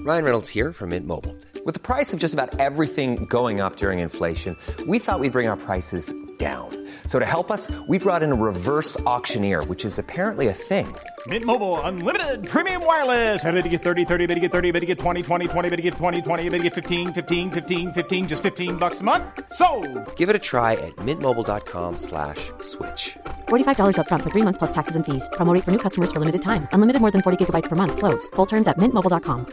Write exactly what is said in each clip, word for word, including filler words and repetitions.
Ryan Reynolds here from Mint Mobile. With the price of just about everything going up during inflation, we thought we'd bring our prices down. So to help us, we brought in a reverse auctioneer, which is apparently a thing. Mint Mobile Unlimited Premium Wireless. How to get thirty, thirty, how to get thirty, how to get twenty, twenty, twenty, how to get twenty, twenty, how to get fifteen, fifteen, fifteen, fifteen, just fifteen bucks a month? Sold! Give it a try at mintmobile.com slash switch. forty-five dollars up front for three months plus taxes and fees. Promo rate for new customers for limited time. Unlimited more than forty gigabytes per month. Slows full terms at mint mobile dot com.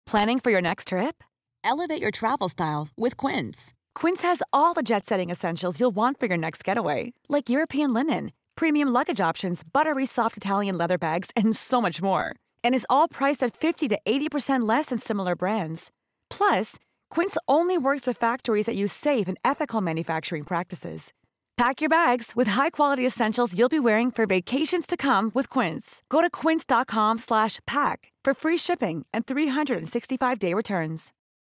Planning for your next trip? Elevate your travel style with Quince. Quince has all the jet-setting essentials you'll want for your next getaway, like European linen, premium luggage options, buttery soft Italian leather bags, and so much more. And is all priced at fifty to eighty percent less than similar brands. Plus, Quince only works with factories that use safe and ethical manufacturing practices. Pack your bags with high-quality essentials you'll be wearing for vacations to come with Quince. Go to quince.com slash pack for free shipping and three sixty-five day returns.